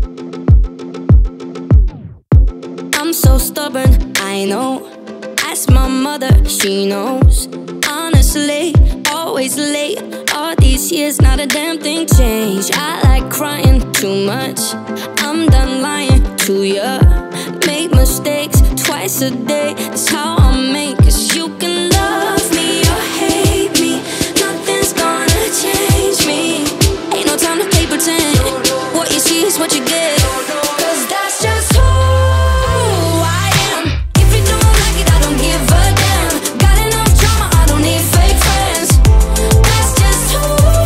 I'm so stubborn, I know. Ask my mother, she knows. Honestly, always late. All these years, not a damn thing changed. I like crying too much. I'm done lying to ya. Make mistakes twice a day. That's how I make. 'Cause you can love me or hate me. Nothing's gonna change me. Ain't no time to play pretend. What you see is what you get. 'Cause that's just who I am. If you don't like it, I don't give a damn. Got enough drama, I don't need fake friends. That's just who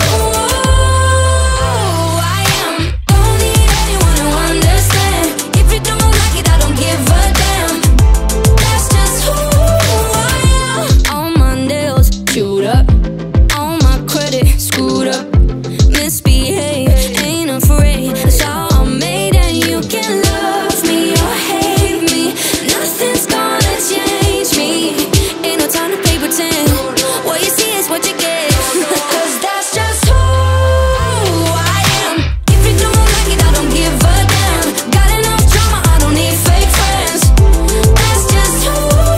I am. Don't need anyone to understand. If you don't like it, I don't give a damn. That's just who I am. All my nails chewed up, all my credit screwed up. Misbehave, ain't afraid. That's how I'm made, and you can love me or hate me. Nothing's gonna change me. Ain't no time to play pretend. What you see is what you get. 'Cause that's just who I am. If you don't like it, I don't give a damn. Got enough drama, I don't need fake friends. That's just who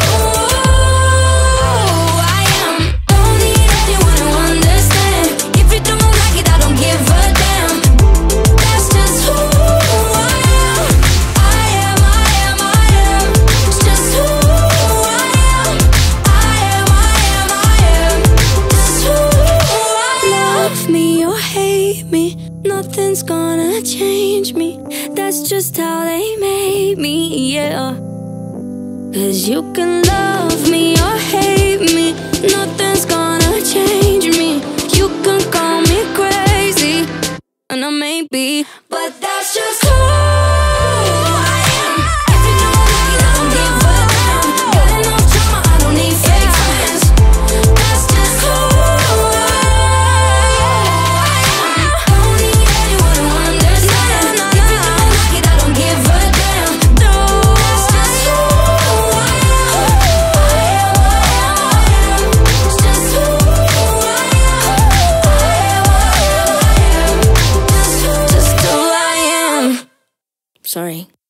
I am. Don't need anyone to understand. If you don't like it, I don't give a damn. That's just who I am. I am, I am, I am. It's just who I am. I am, I am, I am. Just who I am. Love me or hate me, nothing's gonna change me. That's just how they made me, yeah. 'Cause you can love me or hate me, nothing's gonna change me. You can call me crazy, and I may be, but that's just who I am. If you don't like it, I don't give a damn. Got enough drama, I don't need fake friends. That's just who I am. Don't need anyone to understand. If you don't like it, I don't give a damn. That's just who I am. I am, I am, I am. It's just who I am. I am, I am, I am. Just who I am. Sorry.